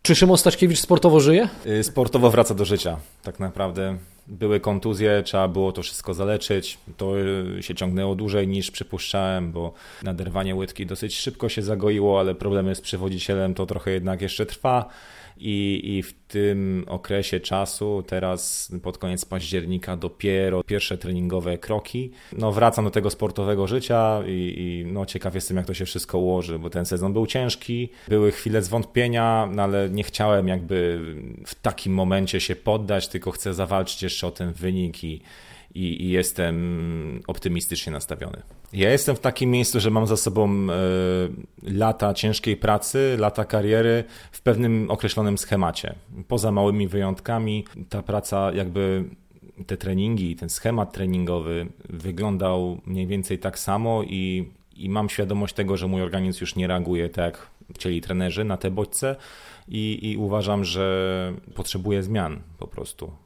Czy Szymon Staśkiewicz sportowo żyje? Sportowo wraca do życia, tak naprawdę. Były kontuzje, trzeba było to wszystko zaleczyć. To się ciągnęło dłużej niż przypuszczałem, bo naderwanie łydki dosyć szybko się zagoiło, ale problemy z przewodzicielem to trochę jednak jeszcze trwa. I w tym okresie czasu, teraz pod koniec października, dopiero pierwsze treningowe kroki. Wracam do tego sportowego życia i ciekaw jestem, jak to się wszystko ułoży, bo ten sezon był ciężki, były chwile zwątpienia, ale nie chciałem jakby w takim momencie się poddać, tylko chcę zawalczyć jeszcze o ten wynik i jestem optymistycznie nastawiony. Ja jestem w takim miejscu, że mam za sobą lata ciężkiej pracy, lata kariery w pewnym określonym schemacie. Poza małymi wyjątkami ta praca jakby te treningi, ten schemat treningowy wyglądał mniej więcej tak samo i mam świadomość tego, że mój organizm już nie reaguje tak jak chcieli trenerzy na te bodźce i uważam, że potrzebuję zmian po prostu.